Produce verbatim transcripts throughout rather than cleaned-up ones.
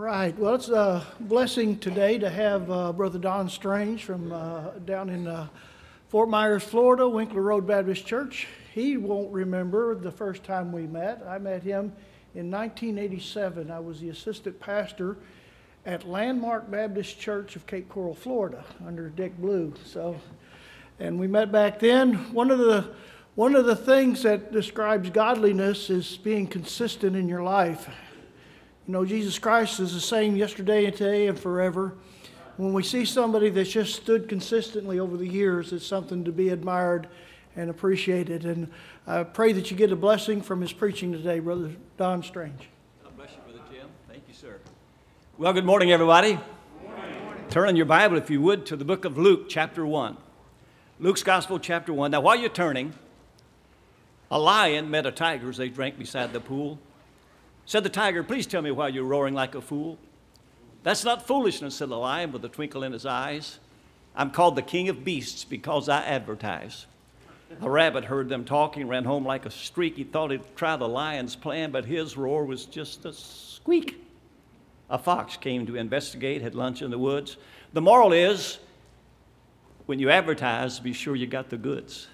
right. Well, it's a blessing today to have uh, Brother Don Strange from uh, down in uh, Fort Myers, Florida, Winkler Road Baptist Church. He won't remember the first time we met. I met him in nineteen eighty-seven. I was the assistant pastor at Landmark Baptist Church of Cape Coral, Florida, under Dick Blue. So, and we met back then. One of the one of the things that describes godliness is being consistent in your life. You know, Jesus Christ is the same yesterday and today and forever. When we see somebody that's just stood consistently over the years, it's something to be admired and appreciated. And I pray that you get a blessing from his preaching today, Brother Don Strange. God bless you, Brother Jim. Thank you, sir. Well, good morning, everybody. Good morning. Turn in your Bible, if you would, to the book of Luke, chapter one. Luke's Gospel, chapter one. Now, while you're turning, a lion met a tiger as they drank beside the pool. Said the tiger, "Please tell me why you're roaring like a fool." "That's not foolishness," said the lion with a twinkle in his eyes. "I'm called the king of beasts because I advertise." A rabbit heard them talking, ran home like a streak. He thought he'd try the lion's plan, but his roar was just a squeak. A fox came to investigate, had lunch in the woods. The moral is, when you advertise, be sure you got the goods.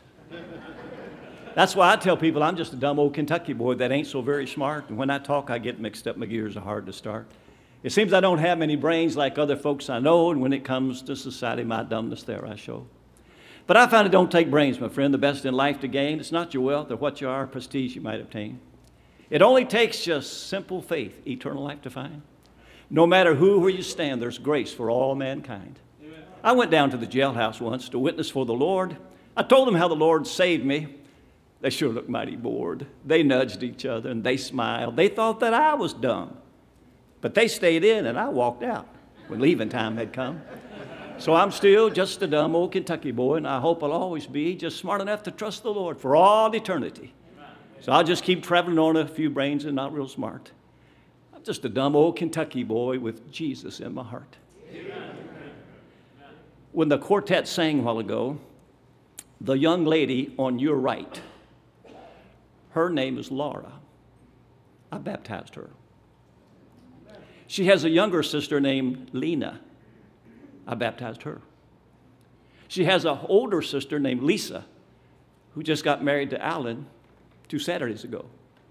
That's why I tell people I'm just a dumb old Kentucky boy that ain't so very smart. And when I talk, I get mixed up. My gears are hard to start. It seems I don't have many brains like other folks I know. And when it comes to society, my dumbness there I show. But I find it don't take brains, my friend. The best in life to gain. It's not your wealth or what you are, prestige you might obtain. It only takes just simple faith, eternal life to find. No matter who or where you stand, there's grace for all mankind. Amen. I went down to the jailhouse once to witness for the Lord. I told them how the Lord saved me. They sure looked mighty bored. They nudged each other and they smiled. They thought that I was dumb. But they stayed in and I walked out when leaving time had come. So I'm still just a dumb old Kentucky boy, and I hope I'll always be just smart enough to trust the Lord for all eternity. So I'll just keep traveling on a few brains and not real smart. I'm just a dumb old Kentucky boy with Jesus in my heart. Amen. When the quartet sang a while ago, the young lady on your right, her name is Laura. I baptized her. She has a younger sister named Lena. I baptized her. She has an older sister named Lisa, who just got married to Alan two Saturdays ago.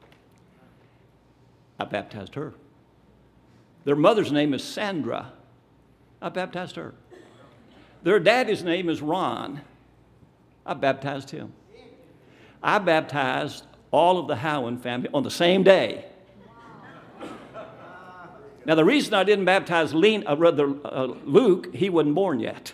I baptized her. Their mother's name is Sandra. I baptized her. Their daddy's name is Ron. I baptized him. I baptized all of the Howen family on the same day. Now, the reason I didn't baptize Lena, uh, rather, uh, Luke, he wasn't born yet.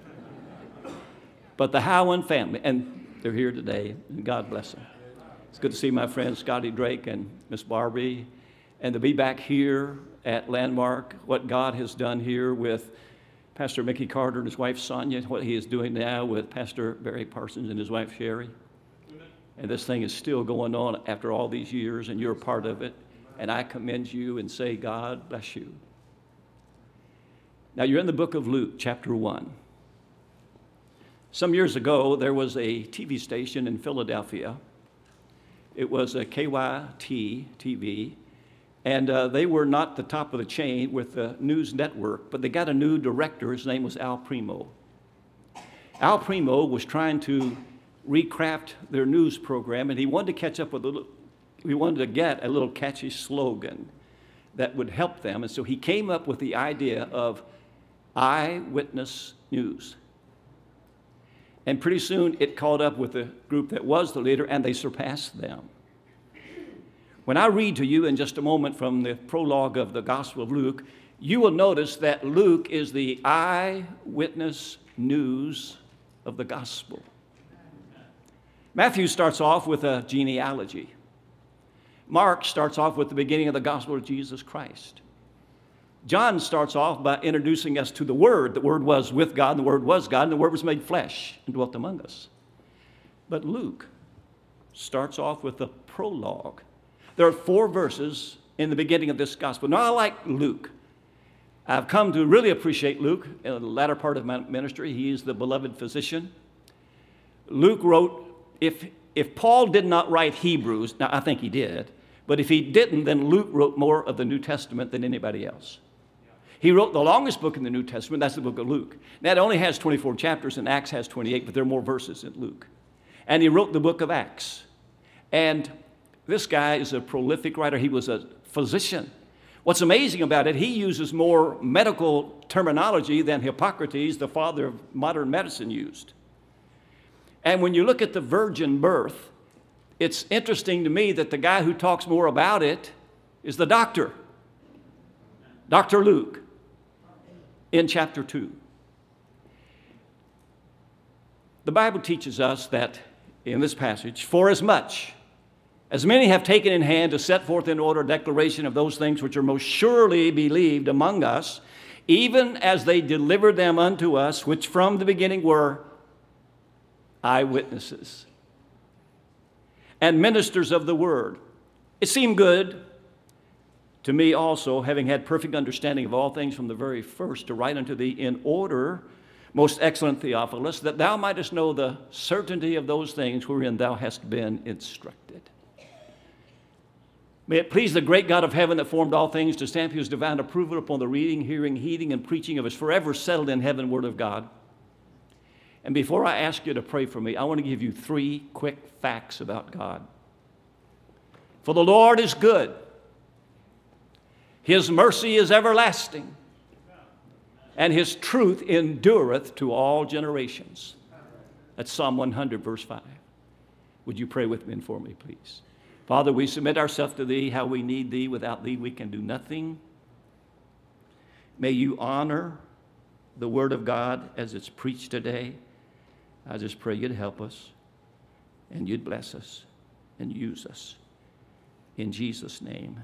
But the Howen family, and they're here today, and God bless them. It's good to see my friends Scotty Drake and Miss Barbie, and to be back here at Landmark, what God has done here with Pastor Mickey Carter and his wife Sonia, what he is doing now with Pastor Barry Parsons and his wife Sherry. And this thing is still going on after all these years, and you're a part of it. And I commend you and say, God bless you. Now, you're in the book of Luke, chapter one. Some years ago, there was a T V station in Philadelphia. It was a K Y T T V, and uh, they were not the top of the chain with the news network, but they got a new director. His name was Al Primo. Al Primo was trying to recraft their news program, and he wanted to catch up with a little, he wanted to get a little catchy slogan that would help them. And so he came up with the idea of eyewitness news. And pretty soon it caught up with the group that was the leader, and they surpassed them. When I read to you in just a moment from the prologue of the Gospel of Luke, you will notice that Luke is the eyewitness news of the gospel. Matthew starts off with a genealogy. Mark starts off with the beginning of the gospel of Jesus Christ. John starts off by introducing us to the Word. The Word was with God, and the Word was God, and the Word was made flesh and dwelt among us. But Luke starts off with a prologue. There are four verses in the beginning of this gospel. Now, I like Luke. I've come to really appreciate Luke in the latter part of my ministry. He is the beloved physician. Luke wrote, if, if Paul did not write Hebrews, now I think he did, but if he didn't, then Luke wrote more of the New Testament than anybody else. He wrote the longest book in the New Testament. That's the book of Luke. Now, it only has twenty-four chapters, and Acts has twenty-eight, but there are more verses in Luke. And he wrote the book of Acts. And this guy is a prolific writer. He was a physician. What's amazing about it, he uses more medical terminology than Hippocrates, the father of modern medicine, used. And when you look at the virgin birth, it's interesting to me that the guy who talks more about it is the doctor, Doctor Luke, in chapter two. The Bible teaches us that in this passage, for as much as many have taken in hand to set forth in order a declaration of those things which are most surely believed among us, even as they delivered them unto us, which from the beginning were eyewitnesses and ministers of the word. It seemed good to me also, having had perfect understanding of all things from the very first, to write unto thee in order, most excellent Theophilus, that thou mightest know the certainty of those things wherein thou hast been instructed. May it please the great God of heaven that formed all things to stamp his divine approval upon the reading, hearing, heeding, and preaching of his forever settled in heaven word of God. And before I ask you to pray for me, I want to give you three quick facts about God. For the Lord is good. His mercy is everlasting. And his truth endureth to all generations. That's Psalm one hundred, verse five. Would you pray with me and for me, please? Father, we submit ourselves to thee, how we need thee. Without thee, we can do nothing. May you honor the word of God as it's preached today. I just pray you'd help us and you'd bless us and use us. In Jesus' name,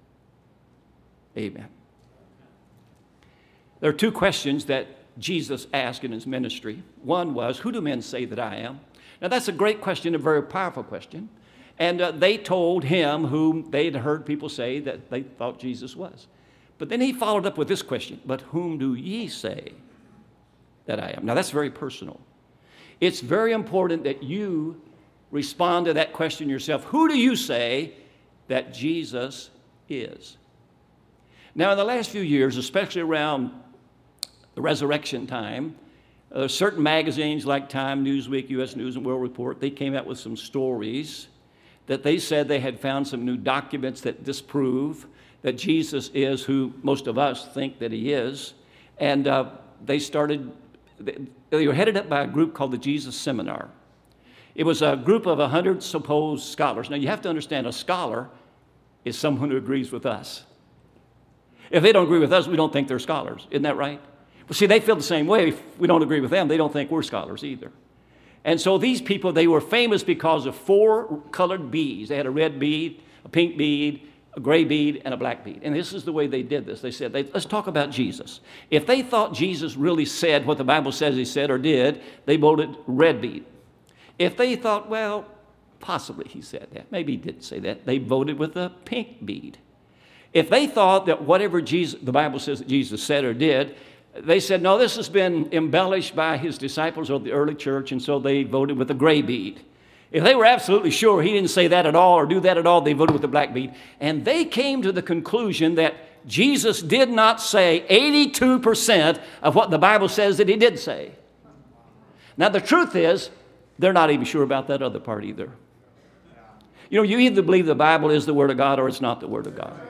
amen. There are two questions that Jesus asked in his ministry. One was, who do men say that I am? Now, that's a great question, a very powerful question. And uh, they told him whom they'd heard people say that they thought Jesus was. But then he followed up with this question, but whom do ye say that I am? Now, that's very personal. It's very important that you respond to that question yourself. Who do you say that Jesus is? Now, in the last few years, especially around the resurrection time, uh, certain magazines like Time, Newsweek, U S News and World Report, they came out with some stories that they said they had found some new documents that disprove that Jesus is who most of us think that he is. And uh, they started, they were headed up by a group called the Jesus Seminar. It was a group of one hundred supposed scholars. Now, you have to understand, a scholar is someone who agrees with us. If they don't agree with us, we don't think they're scholars. Isn't that right? Well, see, they feel the same way. If we don't agree with them, they don't think we're scholars either. And so these people, they were famous because of four colored beads. They had a red bead, a pink bead, a gray bead, and a black bead. And this is the way they did this. They said, they, let's talk about Jesus. If they thought Jesus really said what the Bible says he said or did, they voted red bead. If they thought, well, possibly he said that, maybe he didn't say that, they voted with a pink bead. If they thought that whatever Jesus, the Bible says that Jesus said or did, they said, no, this has been embellished by his disciples or the early church, and so they voted with a gray bead. If they were absolutely sure he didn't say that at all or do that at all, they voted with the black bead. And they came to the conclusion that Jesus did not say eighty-two percent of what the Bible says that he did say. Now, the truth is, they're not even sure about that other part either. You know, you either believe the Bible is the Word of God or it's not the Word of God.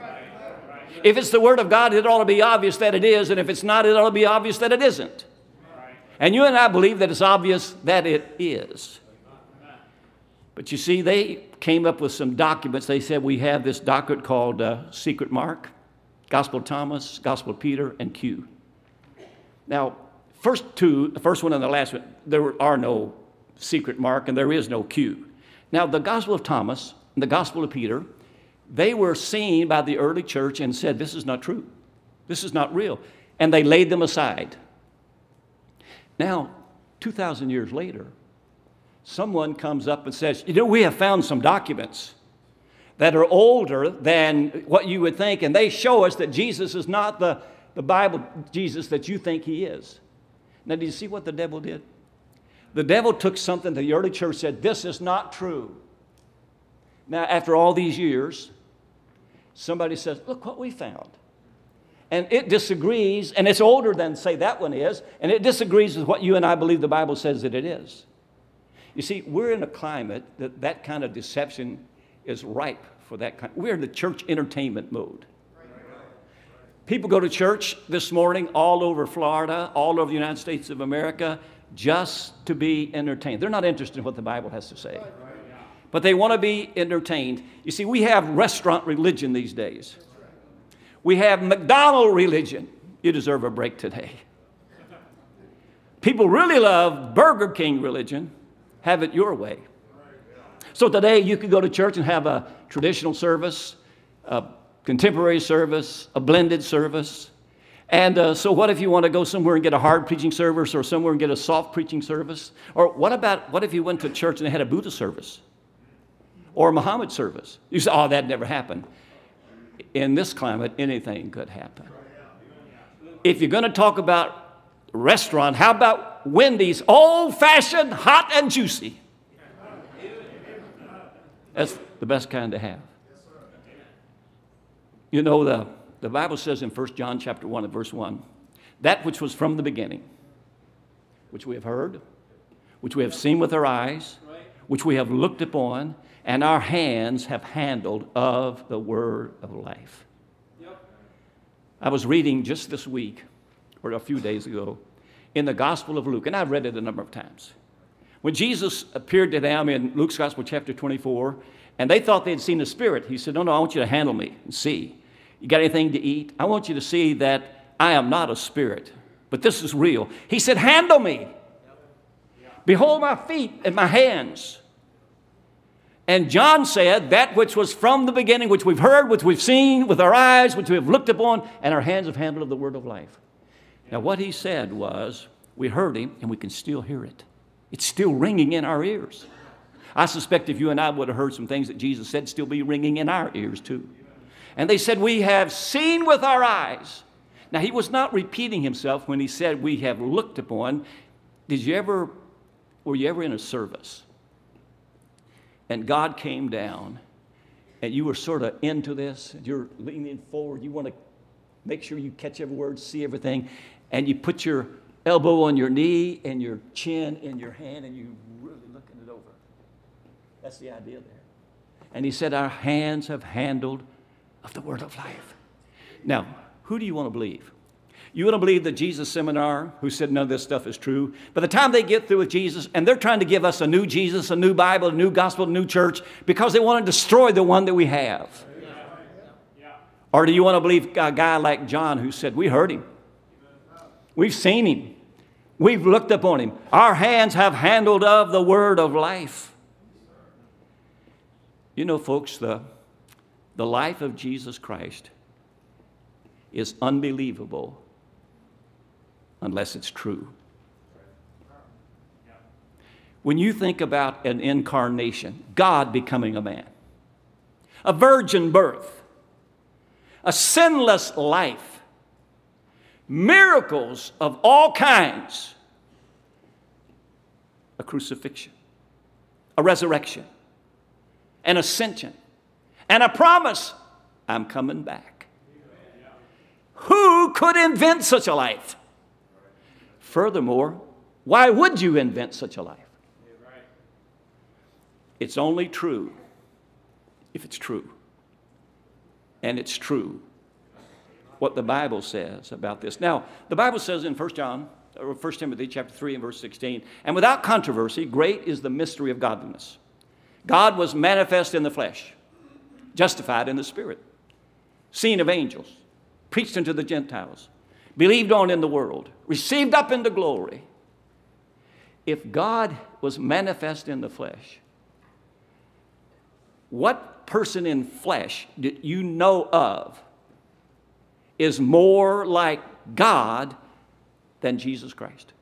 If it's the Word of God, it ought to be obvious that it is, and if it's not, it ought to be obvious that it isn't. And you and I believe that it's obvious that it is. But you see, they came up with some documents. They said we have this document called uh, Secret Mark, Gospel of Thomas, Gospel of Peter, and Q. Now, first two, the first one and the last one, there are no Secret Mark and there is no Q. Now, the Gospel of Thomas and the Gospel of Peter, they were seen by the early church and said, this is not true. This is not real. And they laid them aside. Now, two thousand years later, someone comes up and says, you know, we have found some documents that are older than what you would think, and they show us that Jesus is not the, the Bible Jesus that you think he is. Now, do you see what the devil did? The devil took something the early church said, this is not true. Now, after all these years, somebody says, look what we found. and it disagrees, and it's older than, say, that one is, and it disagrees with what you and I believe the Bible says that it is. You see, we're in a climate that that kind of deception is ripe for that kind. We're in the church entertainment mode. People go to church this morning all over Florida, all over the United States of America, just to be entertained. They're not interested in what the Bible has to say, but they want to be entertained. You see, we have restaurant religion these days. We have McDonald's religion. You deserve a break today. People really love Burger King religion. Have it your way. So today you could go to church and have a traditional service, a contemporary service, a blended service. And uh, so what if you want to go somewhere and get a hard preaching service, or somewhere and get a soft preaching service? Or what about, what if you went to church and they had a Buddha service or a Muhammad service? You say, oh, that never happened. In this climate, anything could happen. If you're going to talk about restaurant, how about Wendy's old-fashioned, hot and juicy? That's the best kind to have. You know, the, the Bible says in First John chapter one and verse one, that which was from the beginning, which we have heard, which we have seen with our eyes, which we have looked upon, and our hands have handled of the word of life. Yep. I was reading just this week, or a few days ago, in the Gospel of Luke, and I've read it a number of times. When Jesus appeared to them in Luke's Gospel chapter twenty-four, and they thought they had seen the Spirit, he said, no, no, I want you to handle me and see. You got anything to eat? I want you to see that I am not a spirit, but this is real. He said, handle me. Behold my feet and my hands. And John said, that which was from the beginning, which we've heard, which we've seen with our eyes, which we have looked upon, and our hands have handled of the word of life. Now, what he said was, we heard him, and we can still hear it. It's still ringing in our ears. I suspect if you and I would have heard some things that Jesus said, still be ringing in our ears too. And they said, we have seen with our eyes. Now, he was not repeating himself when he said, we have looked upon. Did you ever, were you ever in a service and God came down and you were sort of into this, and you're leaning forward, you want to make sure you catch every word, see everything, and you put your elbow on your knee and your chin in your hand and you really looking it over. That's the idea there. And he said, our hands have handled of the word of life. Now, who do you want to believe? You want to believe the Jesus seminar who said none of this stuff is true? By the time they get through with Jesus, and they're trying to give us a new Jesus, a new Bible, a new gospel, a new church, because they want to destroy the one that we have. Yeah. Yeah. Or do you want to believe a guy like John who said, we heard him. We've seen him. We've looked upon him. Our hands have handled of the word of life. You know, folks, the, the life of Jesus Christ is unbelievable unless it's true. When you think about an incarnation, God becoming a man, a virgin birth, a sinless life, miracles of all kinds, a crucifixion, a resurrection, an ascension, and a promise, I'm coming back. Who could invent such a life? Furthermore, why would you invent such a life? It's only true if it's true. And it's true what the Bible says about this. Now, the Bible says in First John, or First Timothy chapter three and verse sixteen, and without controversy, great is the mystery of godliness. God was manifest in the flesh, justified in the spirit, seen of angels, preached unto the Gentiles, believed on in the world, received up into glory. If God was manifest in the flesh, what person in flesh did you know of is more like God than Jesus Christ?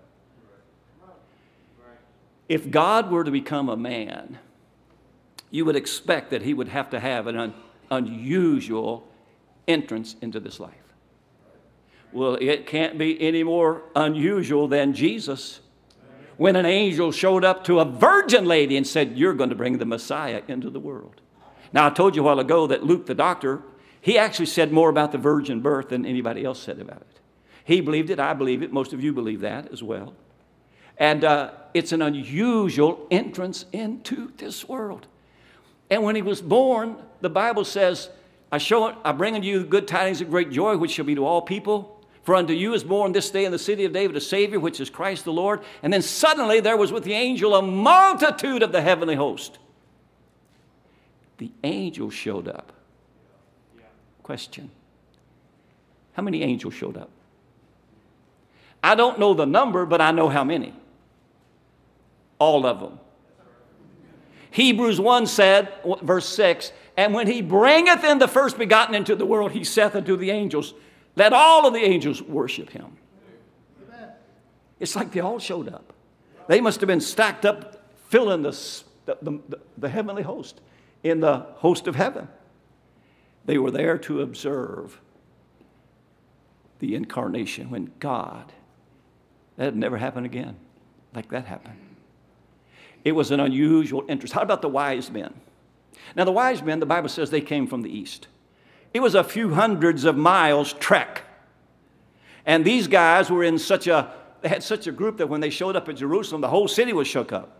If God were to become a man, you would expect that he would have to have an un- unusual entrance into this life. Well, it can't be any more unusual than Jesus when an angel showed up to a virgin lady and said, you're going to bring the Messiah into the world. Now, I told you a while ago that Luke the doctor, He actually said more about the virgin birth than anybody else said about it. He believed it. I believe it. Most of you believe that as well. And uh, it's an unusual entrance into this world. And when he was born, the Bible says, I show it, I bring unto you good tidings of great joy, which shall be to all people. For unto you is born this day in the city of David a Savior, which is Christ the Lord. And then suddenly there was with the angel a multitude of the heavenly host. The angel showed up. Question. How many angels showed up? I don't know the number, but I know how many. All of them. Hebrews one said, verse six, and when he bringeth in the first begotten into the world, he saith unto the angels, let all of the angels worship him. Amen. It's like they all showed up. They must have been stacked up, filling the, the, the, the heavenly host in the host of heaven. They were there to observe the incarnation when God, that had never happened again like that happened. It was an unusual interest. How about the wise men? Now, the wise men, the Bible says they came from the east. It was a few hundreds of miles trek. And these guys were in such a, they had such a group that when they showed up at Jerusalem, the whole city was shook up.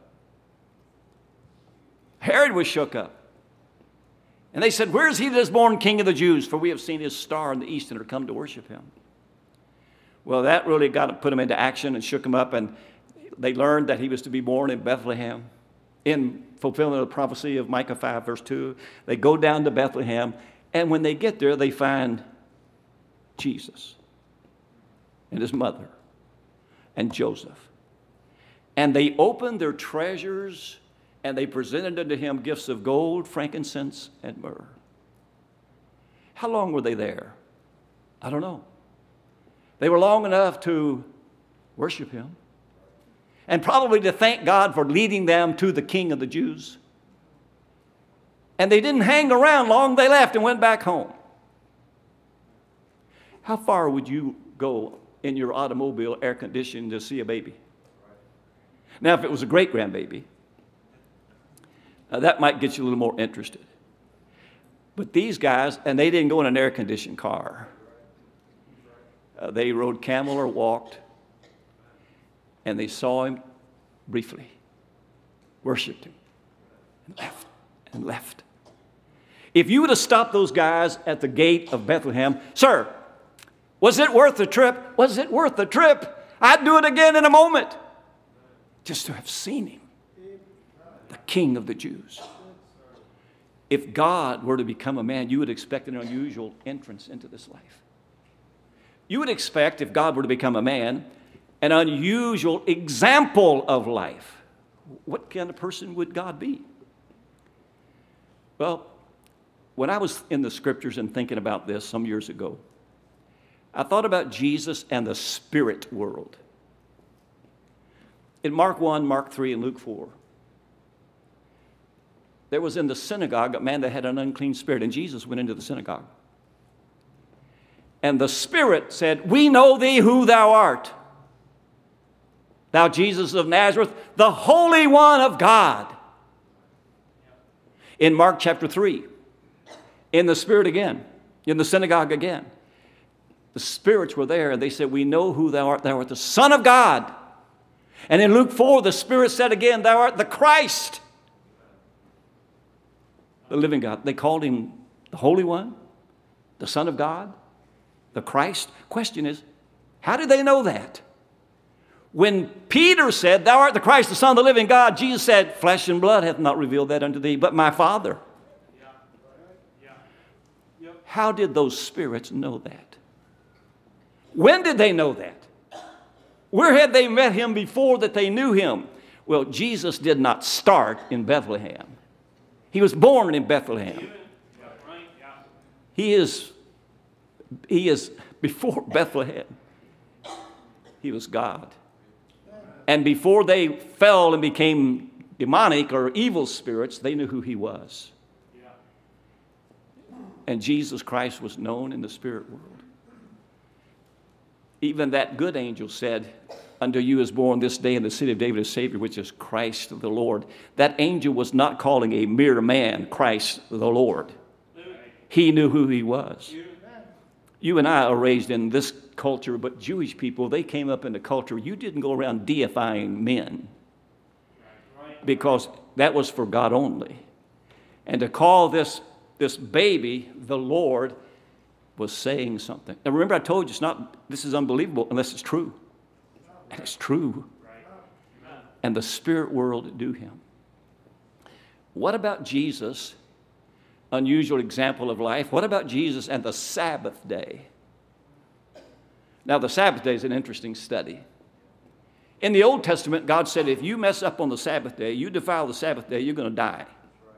Herod was shook up. And they said, where is he that is born King of the Jews? For we have seen his star in the east and are come to worship him. Well, that really got to put them into action and shook them up. And they learned that he was to be born in Bethlehem in fulfillment of the prophecy of Micah five, verse two. They go down to Bethlehem. And when they get there, they find Jesus and his mother and Joseph. And they opened their treasures and they presented unto him gifts of gold, frankincense, and myrrh. How long were they there? I don't know. They were long enough to worship him and probably to thank God for leading them to the King of the Jews. And they didn't hang around long. They left and went back home. How far would you go in your automobile, air conditioned, to see a baby? Now, if it was a great-grandbaby, uh, that might get you a little more interested. But these guys, and they didn't go in an air-conditioned car. Uh, they rode camel or walked, and they saw him briefly, worshiped him, and left, and left. If you would have stopped those guys at the gate of Bethlehem, sir, was it worth the trip? Was it worth the trip? I'd do it again in a moment. Just to have seen him, the King of the Jews. If God were to become a man, you would expect an unusual entrance into this life. You would expect, if God were to become a man, an unusual example of life. What kind of person would God be? Well, when I was in the scriptures and thinking about this some years ago, I thought about Jesus and the spirit world. In Mark one, Mark three, and Luke four, there was in the synagogue a man that had an unclean spirit, and Jesus went into the synagogue. And the spirit said, we know thee who thou art. Thou Jesus of Nazareth, the Holy One of God. In Mark chapter three, in the spirit again, in the synagogue again, the spirits were there, and they said, we know who thou art. Thou art the Son of God. And in Luke four, the Spirit said again, thou art the Christ, the living God. They called him the Holy One, the Son of God, the Christ. Question is, how did they know that? When Peter said, thou art the Christ, the Son of the living God, Jesus said, flesh and blood hath not revealed that unto thee, but my Father. Yeah. Yeah. Yep. How did those spirits know that? When did they know that? Where had they met him before that they knew him? Well, Jesus did not start in Bethlehem. He was born in Bethlehem. He is, he is before Bethlehem. He was God. And before they fell and became demonic or evil spirits, they knew who he was. And Jesus Christ was known in the spirit world. Even that good angel said, unto you is born this day in the city of David a Savior, which is Christ the Lord. That angel was not calling a mere man Christ the Lord. He knew who he was. You and I are raised in this culture, but Jewish people, they came up in the culture. You didn't go around deifying men because that was for God only. And to call this, this baby the Lord was saying something. Now remember, I told you it's not, this is unbelievable unless it's true. And it's true. And the spirit world knew him. What about Jesus? Unusual example of life. What about Jesus and the Sabbath day? Now, the Sabbath day is an interesting study. In the Old Testament, God said, if you mess up on the Sabbath day, you defile the Sabbath day, you're going to die.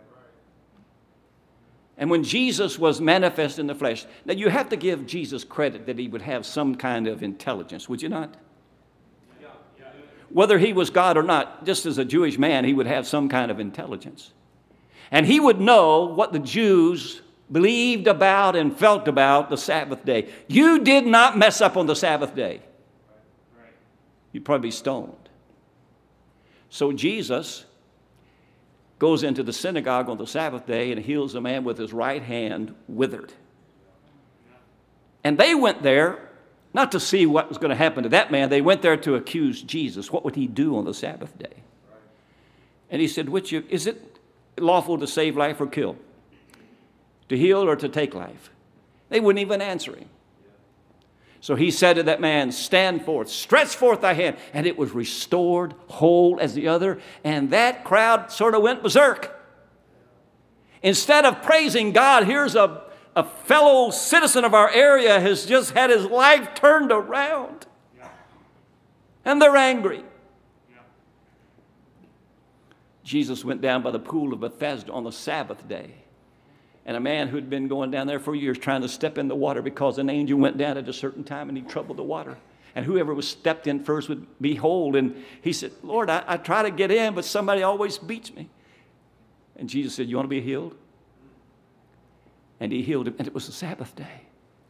And when Jesus was manifest in the flesh, now you have to give Jesus credit that he would have some kind of intelligence, would you not? Whether he was God or not, just as a Jewish man, he would have some kind of intelligence. And he would know what the Jews believed about and felt about the Sabbath day. You did not mess up on the Sabbath day. You'd probably be stoned. So Jesus goes into the synagogue on the Sabbath day and heals a man with his right hand withered. And they went there not to see what was going to happen to that man. They went there to accuse Jesus. What would he do on the Sabbath day? And he said, which is it lawful to save life or kill? To heal or to take life? They wouldn't even answer him. So he said to that man, stand forth, stretch forth thy hand. And it was restored whole as the other. And that crowd sort of went berserk. Instead of praising God, here's a, a fellow citizen of our area has just had his life turned around. And they're angry. Jesus went down by the pool of Bethesda on the Sabbath day. And a man who'd been going down there for years trying to step in the water because an angel went down at a certain time and he troubled the water. And whoever was stepped in first would be whole. And he said, Lord, I, I try to get in, but somebody always beats me. And Jesus said, you want to be healed? And he healed him. And it was the Sabbath day.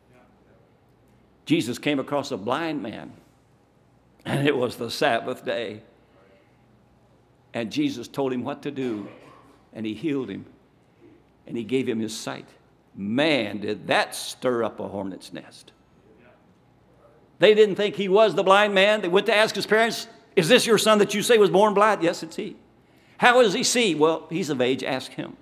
Jesus came across a blind man. And it was the Sabbath day. And Jesus told him what to do. And he healed him. And he gave him his sight. Man, did that stir up a hornet's nest. They didn't think he was the blind man. They went to ask his parents, is this your son that you say was born blind? Yes, it's he. How does he see? Well, he's of age. Ask him.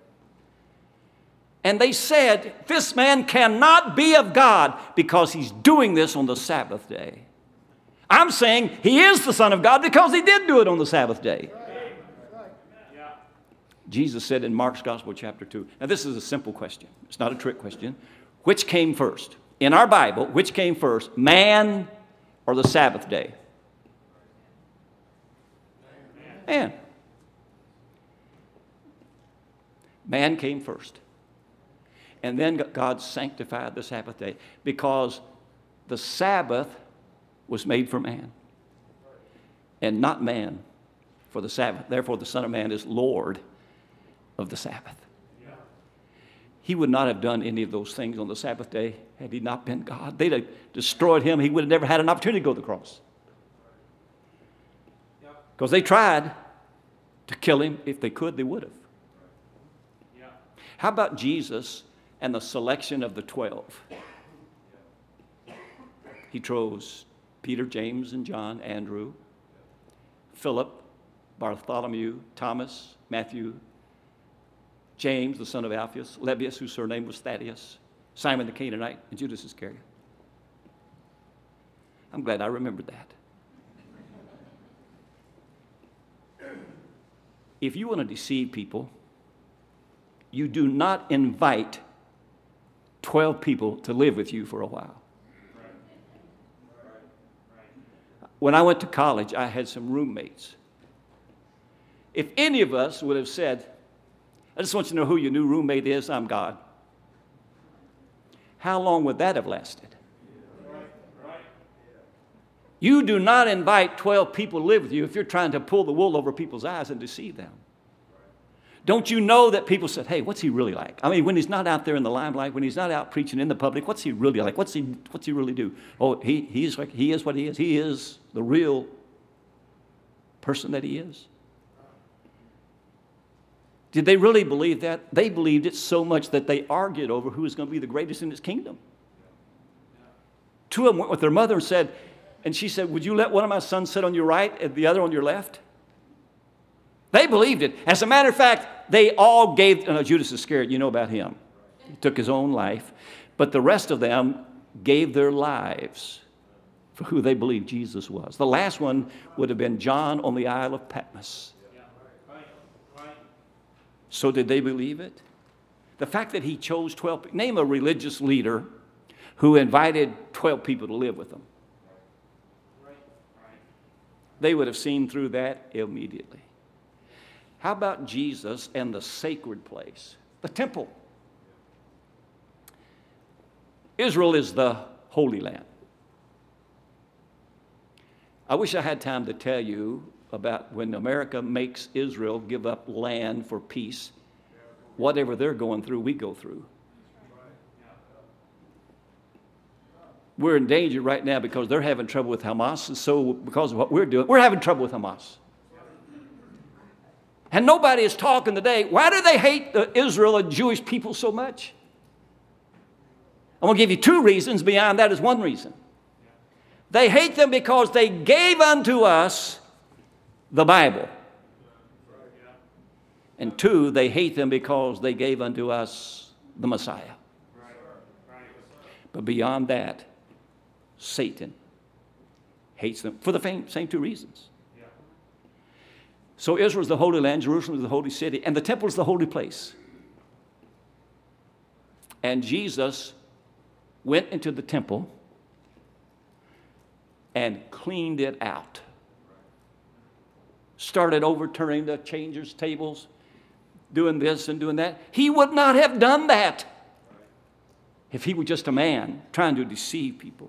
And they said, this man cannot be of God because he's doing this on the Sabbath day. I'm saying he is the Son of God because he did do it on the Sabbath day. Jesus said in Mark's Gospel, chapter two. Now, this is a simple question. It's not a trick question. Which came first? In our Bible, which came first, man or the Sabbath day? Man. Man came first. And then God sanctified the Sabbath day because the Sabbath was made for man and not man for the Sabbath. Therefore, the Son of Man is Lord of the Sabbath. He would not have done any of those things on the Sabbath day had he not been God. They'd have destroyed him. He would have never had an opportunity to go to the cross. Because they tried to kill him. If they could, they would have. How about Jesus and the selection of the twelve? He chose Peter, James, and John, Andrew, Philip, Bartholomew, Thomas, Matthew, James, the son of Alphaeus, Lebbaeus, whose surname was Thaddeus, Simon the Canaanite, and Judas Iscariot. I'm glad I remembered that. If you want to deceive people, you do not invite twelve people to live with you for a while. When I went to college, I had some roommates. If any of us would have said, I just want you to know who your new roommate is, I'm God. How long would that have lasted? You do not invite twelve people to live with you if you're trying to pull the wool over people's eyes and deceive them. Don't you know that people said, hey, what's he really like? I mean, when he's not out there in the limelight, when he's not out preaching in the public, what's he really like? What's he, what's he really do? Oh, he, he's like, he is what he is. He is the real person that he is. Did they really believe that? They believed it so much that they argued over who was going to be the greatest in his kingdom. Two of them went with their mother and said, and she said, would you let one of my sons sit on your right and the other on your left? They believed it. As a matter of fact, they all gave, uh, Judas Iscariot, you know about him. He took his own life. But the rest of them gave their lives for who they believed Jesus was. The last one would have been John on the Isle of Patmos. So did they believe it? The fact that he chose twelve, name a religious leader who invited twelve people to live with them. They would have seen through that immediately. How about Jesus and the sacred place, the temple? Israel is the Holy Land. I wish I had time to tell you about when America makes Israel give up land for peace. Whatever they're going through, we go through. We're in danger right now because they're having trouble with Hamas, and so because of what we're doing, we're having trouble with Hamas. And nobody is talking today. Why do they hate the Israel and Jewish people so much? I'm going to give you two reasons. Beyond that is one reason. They hate them because they gave unto us the Bible. And two, they hate them because they gave unto us the Messiah. But beyond that, Satan hates them for the same, same two reasons. So Israel is the Holy Land, Jerusalem is the holy city, and the temple is the holy place. And Jesus went into the temple and cleaned it out. Started overturning the changers' tables, doing this and doing that. He would not have done that if he were just a man trying to deceive people.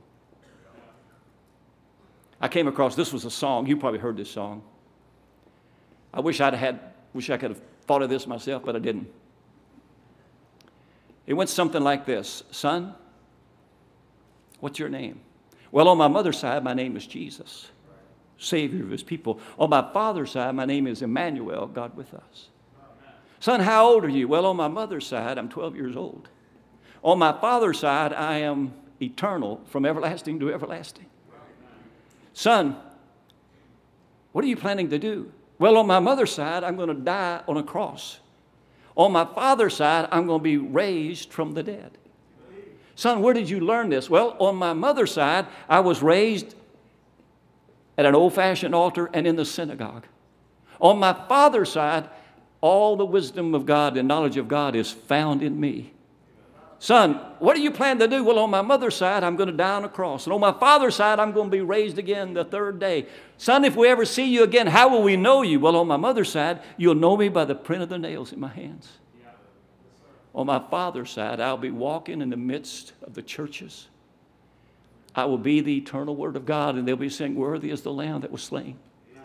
I came across, this was a song, you probably heard this song. I wish I'd had, wish I could have thought of this myself, but I didn't. It went something like this. Son, what's your name? Well, on my mother's side, my name is Jesus, Savior of his people. On my father's side, my name is Emmanuel, God with us. Son, how old are you? Well, on my mother's side, I'm twelve years old. On my father's side, I am eternal, from everlasting to everlasting. Son, what are you planning to do? Well, on my mother's side, I'm going to die on a cross. On my father's side, I'm going to be raised from the dead. Son, where did you learn this? Well, on my mother's side, I was raised at an old-fashioned altar and in the synagogue. On my father's side, all the wisdom of God and knowledge of God is found in me. Son, what do you plan to do? Well, on my mother's side, I'm going to die on a cross. And on my father's side, I'm going to be raised again the third day. Son, if we ever see you again, how will we know you? Well, on my mother's side, you'll know me by the print of the nails in my hands. On my father's side, I'll be walking in the midst of the churches. I will be the eternal word of God, and they'll be saying, worthy is the Lamb that was slain.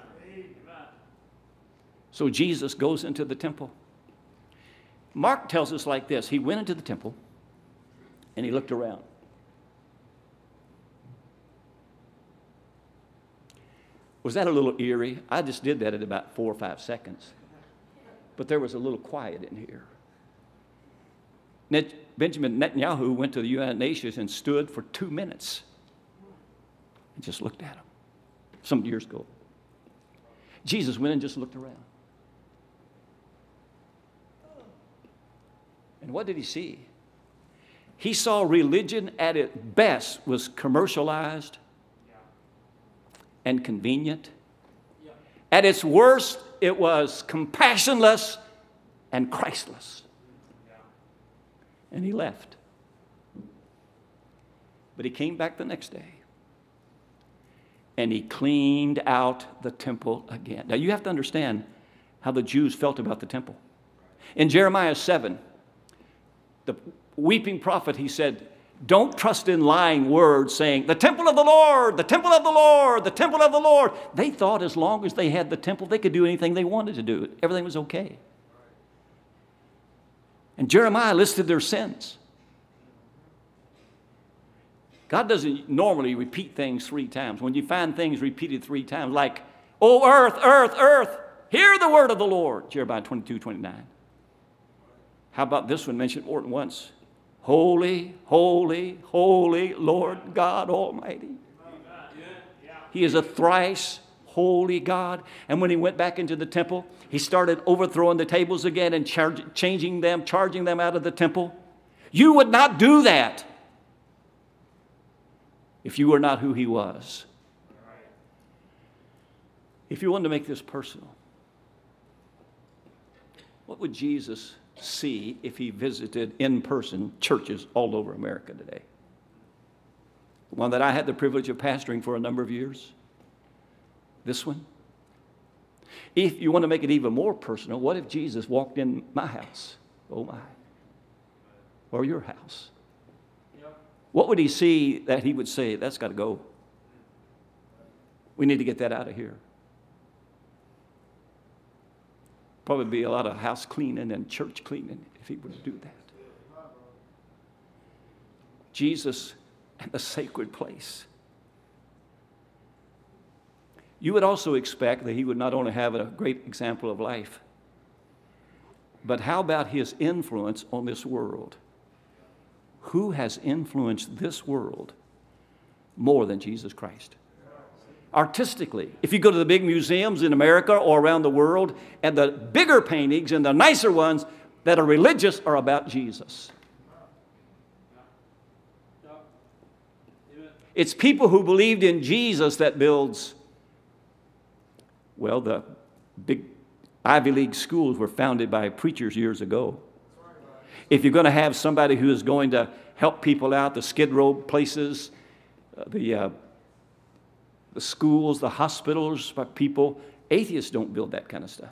So Jesus goes into the temple. Mark tells us like this. He went into the temple, and he looked around. Was that a little eerie? I just did that in about four or five seconds. But there was a little quiet in here. Net, Benjamin Netanyahu went to the United Nations and stood for two minutes and just looked at him some years ago. Jesus went and just looked around. And what did he see? He saw religion at its best was commercialized and convenient. At its worst, it was compassionless and Christless. And he left. But he came back the next day. And he cleaned out the temple again. Now you have to understand how the Jews felt about the temple. In Jeremiah seven, the weeping prophet, he said, don't trust in lying words saying, the temple of the Lord, the temple of the Lord, the temple of the Lord. They thought as long as they had the temple, they could do anything they wanted to do. Everything was okay. And Jeremiah listed their sins. God doesn't normally repeat things three times. When you find things repeated three times, like, oh, earth, earth, earth, hear the word of the Lord, Jeremiah twenty-two, twenty-nine. How about this one mentioned more than once? Holy, holy, holy Lord God Almighty. He is a thrice holy God. And when he went back into the temple, he started overthrowing the tables again and charge, changing them, charging them out of the temple. You would not do that if you were not who he was. If you wanted to make this personal, what would Jesus see if he visited in person churches all over America today? The one that I had the privilege of pastoring for a number of years. This one. If you want to make it even more personal, what if Jesus walked in my house? Oh my. Or your house? Yep. What would he see that he would say, that's got to go? We need to get that out of here. Probably be a lot of house cleaning and church cleaning if he were to do that. Jesus and the sacred place. You would also expect that he would not only have a great example of life, but how about his influence on this world? Who has influenced this world more than Jesus Christ? Artistically, if you go to the big museums in America or around the world, and the bigger paintings and the nicer ones that are religious are about Jesus. It's people who believed in Jesus that builds, well, the big Ivy League schools were founded by preachers years ago. If you're going to have somebody who is going to help people out, the Skid Row places, uh, the uh, the schools, the hospitals, for people, atheists don't build that kind of stuff.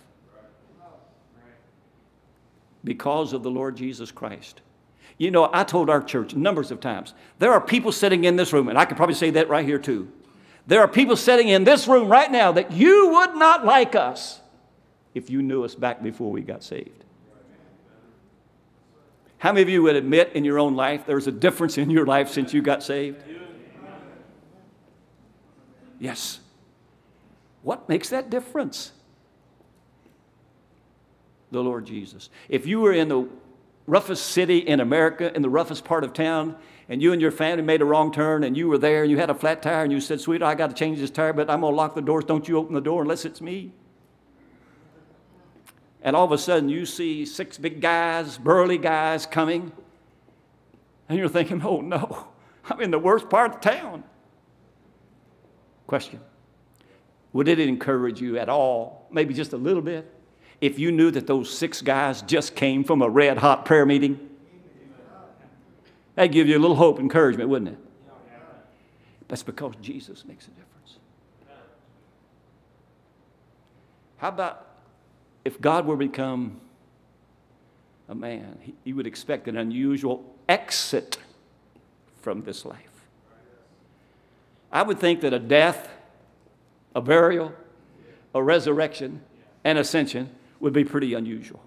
Because of the Lord Jesus Christ. You know, I told our church numbers of times, there are people sitting in this room, and I could probably say that right here too. There are people sitting in this room right now that you would not like us if you knew us back before we got saved. How many of you would admit in your own life there's a difference in your life since you got saved? Yes. What makes that difference? The Lord Jesus. If you were in the roughest city in America, in the roughest part of town, and you and your family made a wrong turn, and you were there, and you had a flat tire, and you said, sweetheart, I got to change this tire, but I'm going to lock the doors. Don't you open the door unless it's me. And all of a sudden, you see six big guys, burly guys coming, and you're thinking, oh, no, I'm in the worst part of town. Question. Would it encourage you at all, maybe just a little bit, if you knew that those six guys just came from a red-hot prayer meeting? That'd give you a little hope and encouragement, wouldn't it? That's because Jesus makes a difference. How about if God were to become a man? He, he would expect an unusual exit from this life. I would think that a death, a burial, a resurrection, and ascension would be pretty unusual.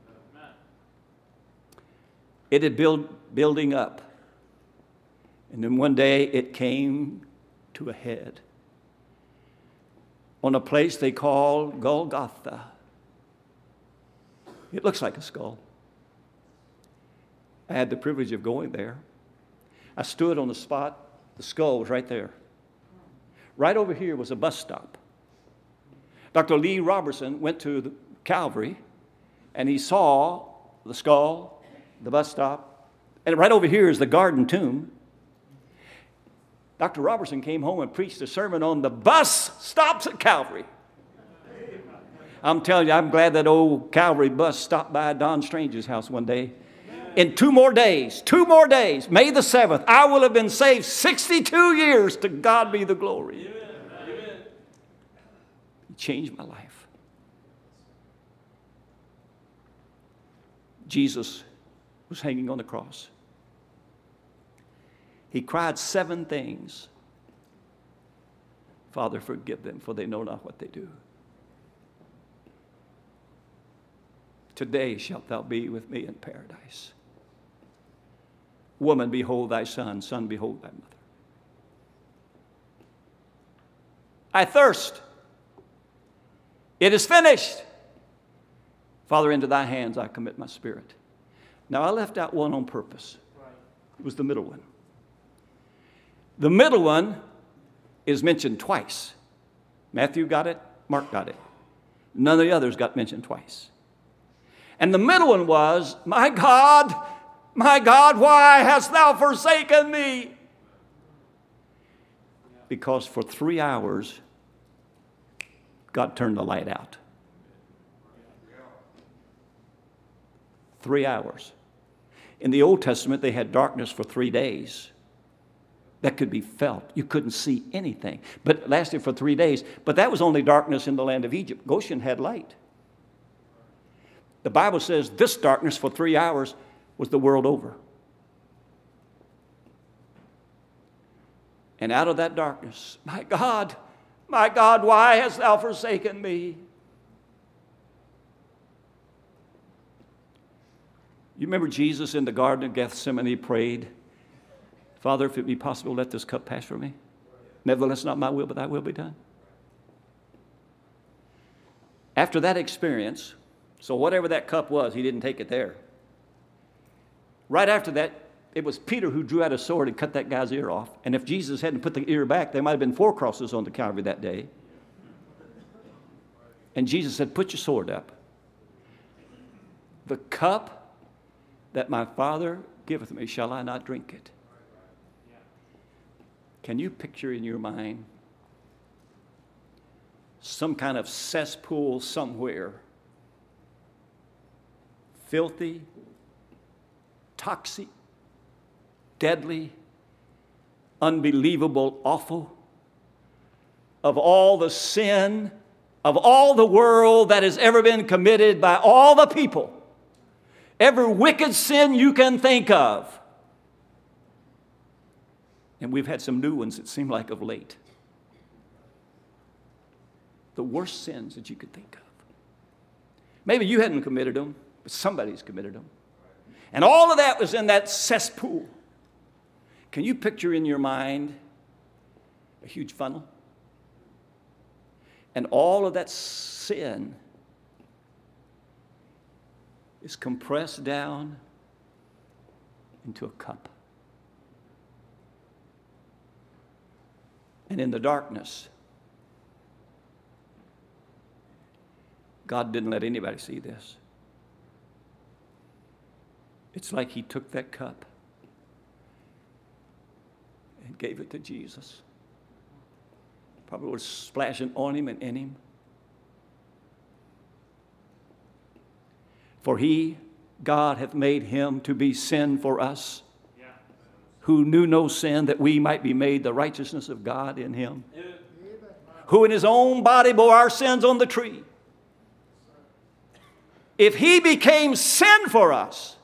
It had build, building up. And then one day it came to a head on a place they call Golgotha. It looks like a skull. I had the privilege of going there. I stood on the spot. The skull was right there. Right over here was a bus stop. Doctor Lee Robertson went to the Calvary, and he saw the skull, the bus stop, and right over here is the garden tomb. Doctor Robertson came home and preached a sermon on the bus stops at Calvary. I'm telling you, I'm glad that old Calvary bus stopped by Don Strange's house one day. In two more days, two more days, May the seventh, I will have been saved sixty-two years. To God be the glory. Amen. He changed my life. Jesus was hanging on the cross. He cried seven things. Father, forgive them, for they know not what they do. Today shalt thou be with me in paradise. Woman, behold thy son. Son, behold thy mother. I thirst. It is finished. Father, into thy hands I commit my spirit. Now, I left out one on purpose. It was the middle one. The middle one is mentioned twice. Matthew got it, Mark got it. None of the others got mentioned twice. And the middle one was, my God, my God, why hast thou forsaken me? Because for three hours, God turned the light out. Three hours. In the Old Testament, they had darkness for three days. That could be felt. You couldn't see anything. But it lasted for three days. But that was only darkness in the land of Egypt. Goshen had light. The Bible says this darkness for three hours was the world over. And out of that darkness, my God, my God, why hast thou forsaken me? You remember Jesus in the Garden of Gethsemane prayed, Father, if it be possible, let this cup pass from me. Nevertheless, not my will, but thy will be done. After that experience, so whatever that cup was, he didn't take it there. Right after that, it was Peter who drew out a sword and cut that guy's ear off. And if Jesus hadn't put the ear back, there might have been four crosses on the Calvary that day. And Jesus said, put your sword up. The cup that my Father giveth me, shall I not drink it? Can you picture in your mind some kind of cesspool somewhere, filthy, toxic, deadly, unbelievable, awful, of all the sin of all the world that has ever been committed by all the people, every wicked sin you can think of. And we've had some new ones that seem like of late. The worst sins that you could think of. Maybe you hadn't committed them, but somebody's committed them. And all of that was in that cesspool. Can you picture in your mind a huge funnel? And all of that sin is compressed down into a cup. And in the darkness, God didn't let anybody see this. It's like he took that cup and gave it to Jesus. Probably was splashing on him and in him. For he, God, hath made him to be sin for us, yeah, who knew no sin, that we might be made the righteousness of God in him, yeah, who in his own body bore our sins on the tree. If he became sin for us,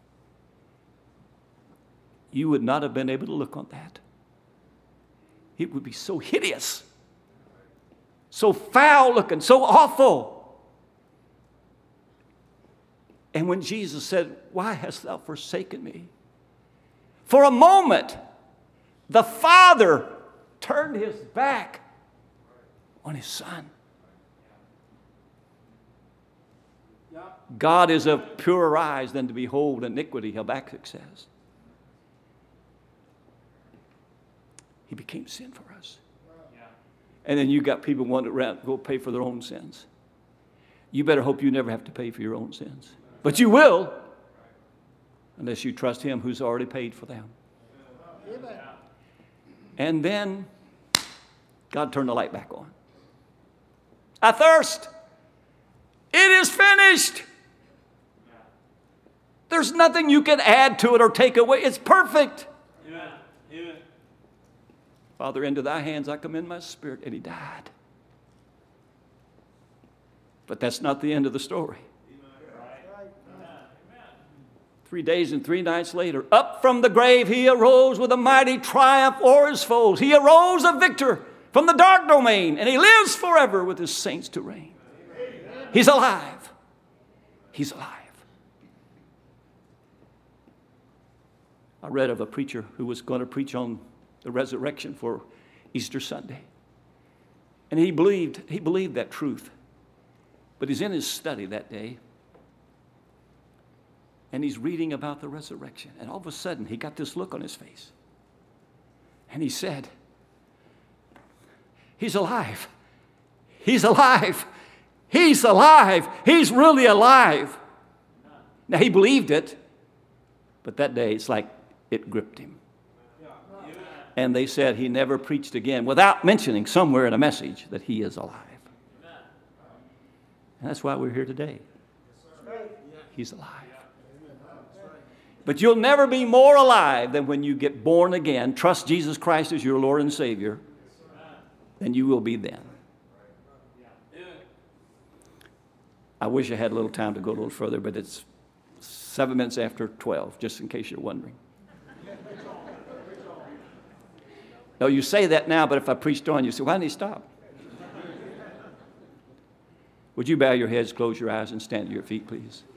you would not have been able to look on that. It would be so hideous, so foul looking, so awful. And when Jesus said, why hast thou forsaken me? For a moment, the Father turned his back on his Son. God is of purer eyes than to behold iniquity, Habakkuk says. He became sin for us. And then you got people wanting to go pay for their own sins. You better hope you never have to pay for your own sins. But you will, unless you trust him who's already paid for them. And then God turned the light back on. I thirst. It is finished. There's nothing you can add to it or take away. It's perfect. Amen. Amen. Father, into thy hands I commend my spirit. And he died. But that's not the end of the story. Three days and three nights later, up from the grave he arose with a mighty triumph o'er his foes. He arose a victor from the dark domain, and he lives forever with his saints to reign. He's alive. He's alive. I read of a preacher who was going to preach on the resurrection for Easter Sunday. And he believed, he believed that truth. But he's in his study that day. and he's reading about the resurrection. And all of a sudden, he got this look on his face. And he said, he's alive. He's alive. He's alive. He's really alive. Now, he believed it, but that day, it's like it gripped him. And they said he never preached again without mentioning somewhere in a message that he is alive. And that's why we're here today. He's alive. But you'll never be more alive than when you get born again, trust Jesus Christ as your Lord and Savior, than you will be then. I wish I had a little time to go a little further, but it's seven minutes after twelve, just in case you're wondering. No, you say that now, but if I preached on, you say, why didn't he stop? Would you bow your heads, close your eyes, and stand to your feet, please?